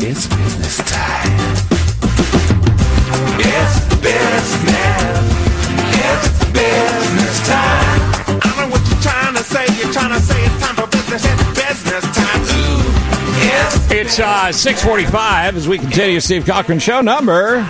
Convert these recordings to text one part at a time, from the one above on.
It's business time. It's business. It's business time. I know what you're trying to say. You're trying to say it's time for business. It's business time. Ooh, it's 6:45 as we continue Steve Cochran Show number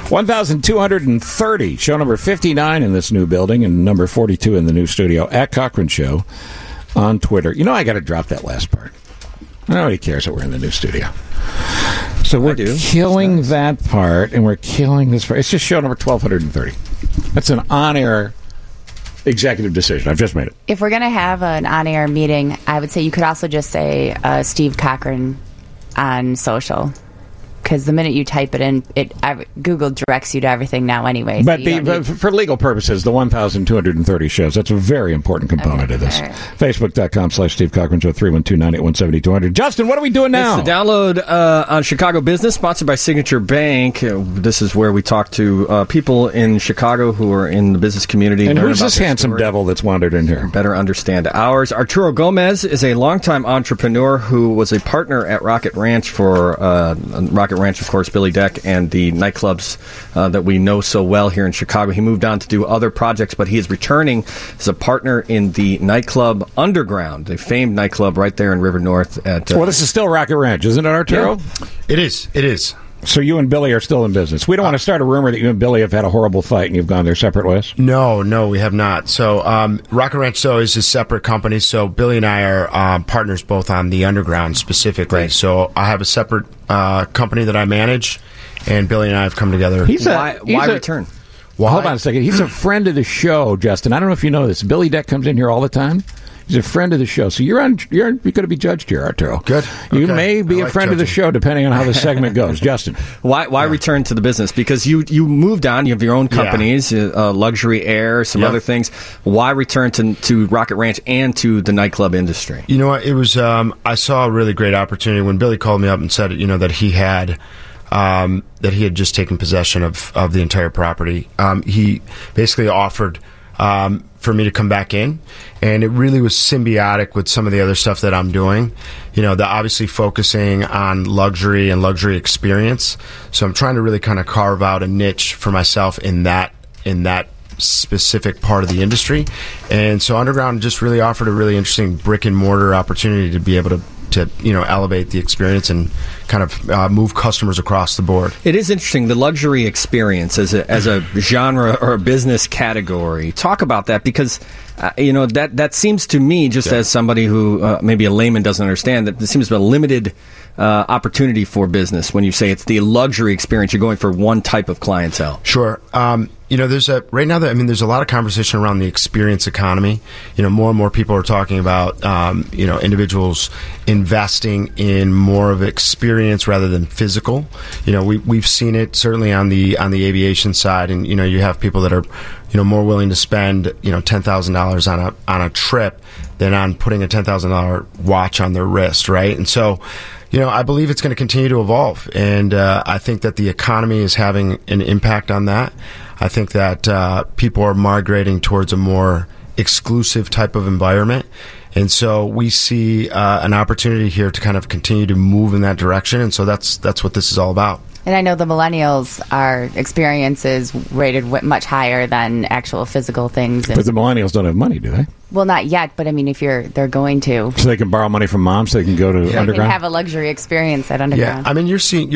1,230. Show number 59 in this new building and number 42 in the new studio at Cochran Show on Twitter. You know, I got to drop that last part. Nobody cares that we're in the new studio. So we're killing that part, and we're killing this part. It's just show number 1,230. That's an on-air executive decision. I've just made it. If we're going to have an on-air meeting, I would say you could also just say Steve Cochran on social. Because the minute you type it in, Google directs you to everything now anyway. But for legal purposes, the 1,230 shows, that's a very important component of this. Right. Facebook.com/Steve Cochran Show, 312-981-7200. Justin, what are we doing now? It's the download on Chicago Business, sponsored by Signature Bank. This is where we talk to people in Chicago who are in the business community. And who's this handsome devil that's wandered in here? Better understand ours. Arturo Gomez is a longtime entrepreneur who was a partner at Rocket Ranch for Rocket Ranch, of course, Billy Deck, and the nightclubs that we know so well here in Chicago. He moved on to do other projects, but he is returning as a partner in the nightclub Underground, the famed nightclub right there in River North. Well, this is still Rocket Ranch, isn't it, Arturo? Yeah. It is. So you and Billy are still in business. We don't want to start a rumor that you and Billy have had a horrible fight and you've gone their separate ways? No, we have not. So Rocket Ranch, though, is a separate company. So Billy and I are partners both on the Underground specifically. Right. So I have a separate company that I manage, and Billy and I have come together. Why return? Well, hold on a second. He's a friend of the show, Justin. I don't know if you know this. Billy Deck comes in here all the time. He's a friend of the show, so you're going to be judged here, Arturo. Good. You may be a friend of the show, depending on how the segment goes. Justin, why return to the business? Because you moved on. You have your own companies, Luxury Air, some other things. Why return to Rocket Ranch and to the nightclub industry? You know what? It was I saw a really great opportunity when Billy called me up and said, that he had just taken possession of the entire property. He basically offered for me to come back in, and it really was symbiotic with some of the other stuff that I'm doing. Obviously focusing on luxury and luxury experience. So I'm trying to really kind of carve out a niche for myself in that specific part of the industry. And so Underground just really offered a really interesting brick and mortar opportunity to be able to elevate the experience and kind of move customers across the board. It is interesting, the luxury experience as a genre or a business category. Talk about that, because that seems to me, just as somebody who maybe a layman doesn't understand, that there seems to be a limited opportunity for business when you say it's the luxury experience. You're going for one type of clientele. Sure. There's a lot of conversation around the experience economy. More and more people are talking about, individuals investing in more of experience rather than physical. We've seen it certainly on the aviation side, and you have people that are, more willing to spend, $10,000 on a trip than on putting a $10,000 watch on their wrist, right? And so, I believe it's going to continue to evolve, and I think that the economy is having an impact on that. I think that people are migrating towards a more exclusive type of environment, and so we see an opportunity here to kind of continue to move in that direction, and so that's what this is all about. And I know the millennials are experiences rated much higher than actual physical things. But the millennials don't have money, do they? Well, not yet, but I mean, they're going to. So they can borrow money from mom, so they can go to Underground? They can have a luxury experience at Underground. Yeah, I mean, you're seeing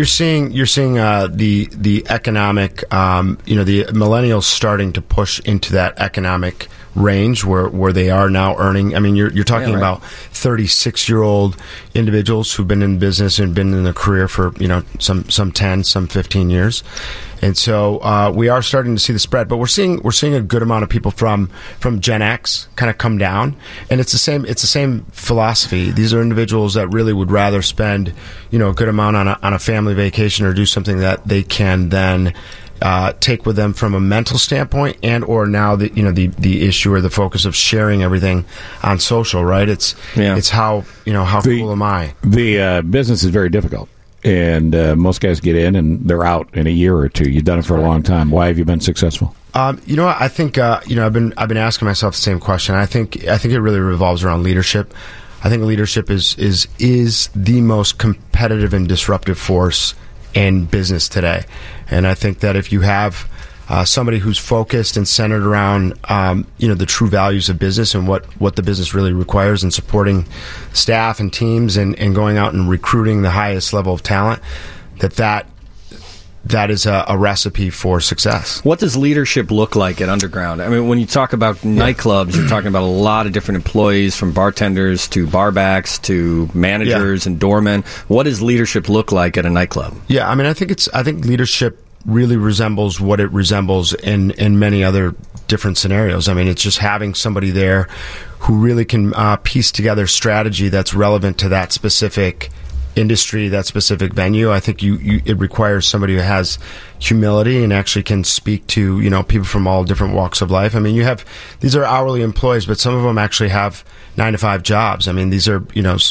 the economic, the millennials starting to push into that economic range where they are now earning. I mean, you're talking about 36-year-old individuals who've been in business and been in their career for some 10, some 15 years. And so we are starting to see the spread, but we're seeing a good amount of people from Gen X kind of come down, and it's the same philosophy. These are individuals that really would rather spend a good amount on a family vacation or do something that they can then take with them from a mental standpoint, and or now the issue or the focus of sharing everything on social, right? It's how cool am I? The business is very difficult. And most guys get in and they're out in a year or two. You've done it for a long time. Why have you been successful? I think I've been asking myself the same question. I think it really revolves around leadership. I think leadership is the most competitive and disruptive force in business today. And I think that if you have somebody who's focused and centered around the true values of business and what the business really requires, and supporting staff and teams and going out and recruiting the highest level of talent, that is a recipe for success. What does leadership look like at Underground? I mean, when you talk about nightclubs, you're talking about a lot of different employees, from bartenders to barbacks to managers and doormen. What does leadership look like at a nightclub? Yeah, I mean, I think leadership really resembles what it resembles in many other different scenarios. I mean, it's just having somebody there who really can piece together strategy that's relevant to that specific industry, that specific venue. I think it requires somebody who has humility and actually can speak to people from all different walks of life. I mean, these are hourly employees, but some of them actually have 9-to-5 jobs. I mean, these are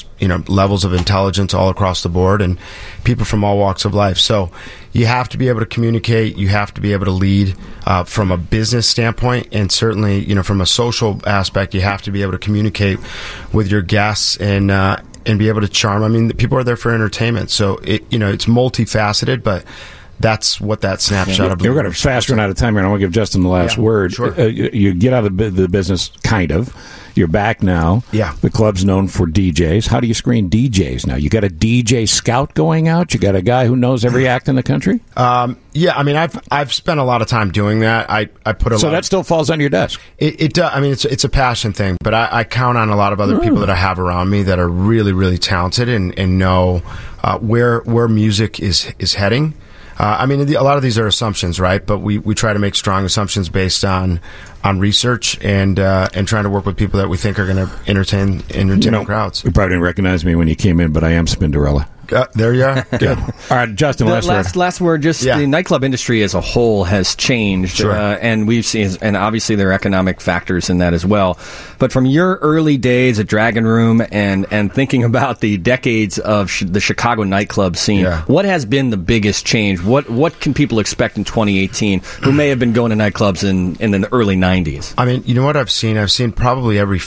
levels of intelligence all across the board, and people from all walks of life. So you have to be able to communicate. You have to be able to lead from a business standpoint, and certainly from a social aspect. You have to be able to communicate with your guests and be able to charm. I mean, people are there for entertainment, so it's multifaceted, but that's what that snapshot of. We're going to fast run out of time here, and I want to give Justin the last word. Sure. You get out of the business, kind of. You're back now. Yeah. The club's known for DJs. How do you screen DJs now? You got a DJ scout going out? You got a guy who knows every act in the country? Yeah, I mean, I've spent a lot of time doing that. I put a so lot that still falls on your desk. It does. I mean, it's a passion thing, but I count on a lot of other people that I have around me that are really, really talented and know where music is heading. I mean, a lot of these are assumptions, right? But we try to make strong assumptions based on research and trying to work with people that we think are going to entertain crowds. You probably didn't recognize me when you came in, but I am Spinderella. There you are. Good. All right, Justin, last word. Just the nightclub industry as a whole has changed, Sure. And we've seen, and obviously there are economic factors in that as well. But from your early days at Dragon Room and thinking about the decades of the Chicago nightclub scene, what has been the biggest change? What can people expect in 2018 who may have been going to nightclubs in the early 90s? I mean, you know what I've seen? I've seen probably every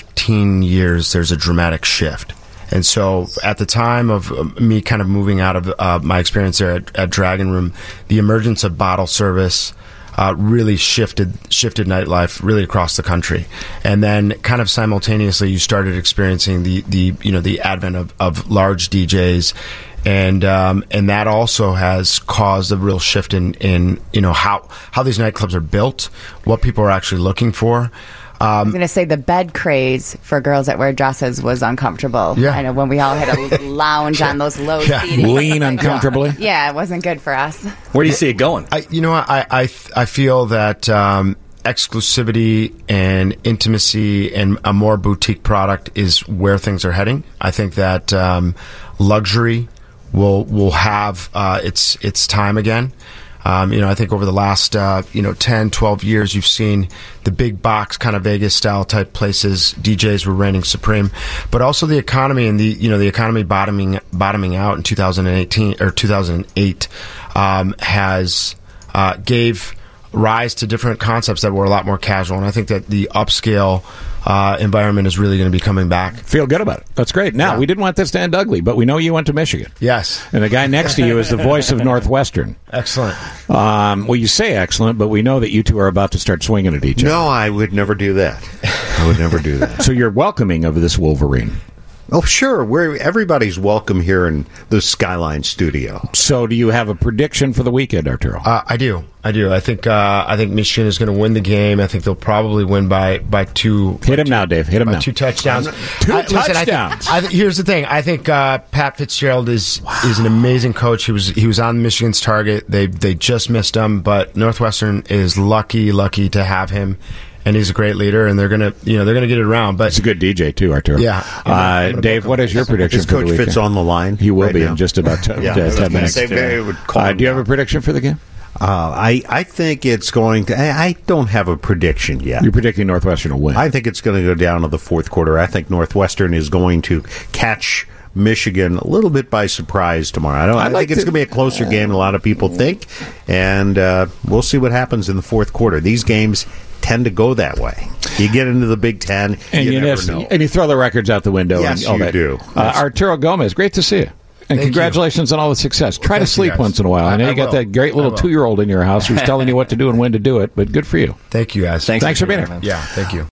15 years there's a dramatic shift. And so at the time of me kind of moving out of my experience there at Dragon Room, the emergence of bottle service really shifted nightlife really across the country. And then kind of simultaneously you started experiencing the advent of large DJs. And that also has caused a real shift in how these nightclubs are built, what people are actually looking for. I was going to say the bed craze for girls that wear dresses was uncomfortable. Yeah. I know when we all had to lounge on those low seating. Lean uncomfortably. Yeah, it wasn't good for us. Where do you see it going? I feel that exclusivity and intimacy and a more boutique product is where things are heading. I think that luxury will have its time again. I think over the last 10, 12 years, you've seen the big box kind of Vegas style type places. DJs were reigning supreme, but also the economy and the economy bottoming out in 2018 or 2008 has gave rise to different concepts that were a lot more casual. And I think that the upscale environment is really going to be coming back. Feel good about it. That's great. Now, we didn't want this to end ugly, but we know you went to Michigan. Yes. And the guy next to you is the voice of Northwestern. Excellent. Well, you say excellent, but we know that you two are about to start swinging at each other. No, I would never do that. I would never do that. So you're welcoming of this Wolverine. Oh, sure. Everybody's welcome here in the Skyline studio. So do you have a prediction for the weekend, Arturo? I do. I think Michigan is going to win the game. I think they'll probably win by 2. Hit him now, Dave. Hit him now. 2 touchdowns. Touchdowns. Here's the thing. I think Pat Fitzgerald is an amazing coach. He was on Michigan's target. They just missed him, but Northwestern is lucky to have him. And he's a great leader, and they're gonna get it around. But he's a good DJ too, Arturo. Yeah. Dave, what is your prediction Is for the Coach weekend? Fitz on the line? He will right be now. in just about 10 minutes. Do you have a prediction for the game? I think it's going to. I don't have a prediction yet. You're predicting Northwestern will win. I think it's going to go down to the fourth quarter. I think Northwestern is going to catch Michigan a little bit by surprise tomorrow. I think it's going to be a closer game than a lot of people think, and we'll see what happens in the fourth quarter. These games tend to go that way. You get into the Big Ten, and you never know. and you throw the records out the window. Yes, and all you that. do. Arturo Gomez, great to see you. And Thank congratulations on all the success. Try to thank you, sleep guys. once in a while. I know I you got will. that great little I will. 2-year-old in your house who's telling you what to do and when to do it, but good for you. Thank you, guys. Thanks for being here. man. Yeah, thank you.